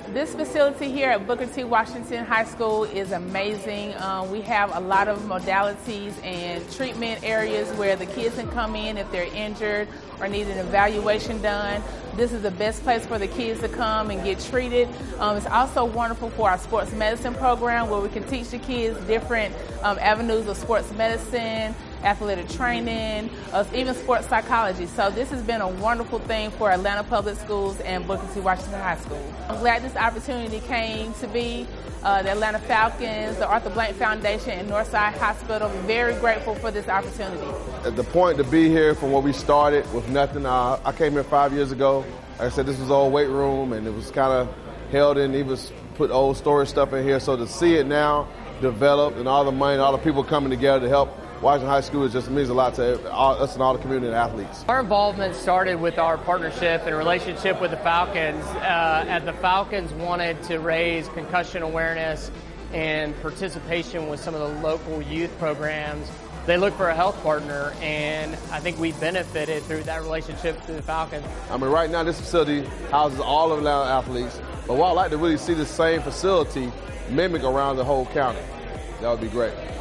This facility here at Booker T. Washington High School is amazing. We have a lot of modalities and treatment areas where the kids can come in if they're injured or need an evaluation done. This is the best place for the kids to come and get treated. It's also wonderful for our sports medicine program where we can teach the kids different avenues of sports medicine, athletic training, even sports psychology. So this has been a wonderful thing for Atlanta Public Schools and Booker T. Washington High School. I'm glad this opportunity came to be. The Atlanta Falcons, the Arthur Blank Foundation, and Northside Hospital. I'm very grateful for this opportunity. At the point to be here from where we started with nothing, I came here 5 years ago. Like I said, this was old weight room, and it was kind of held in. He was put old storage stuff in here. So to see it now develop and all the money, all the people coming together to help Washington High School, it just means a lot to us and all the community and athletes. Our involvement started with our partnership and relationship with the Falcons. As the Falcons wanted to raise concussion awareness and participation with some of the local youth programs, they looked for a health partner, and I think we benefited through that relationship through the Falcons. I mean, right now this facility houses all of Atlanta athletes, but what I'd like to really see the same facility mimic around the whole county. That would be great.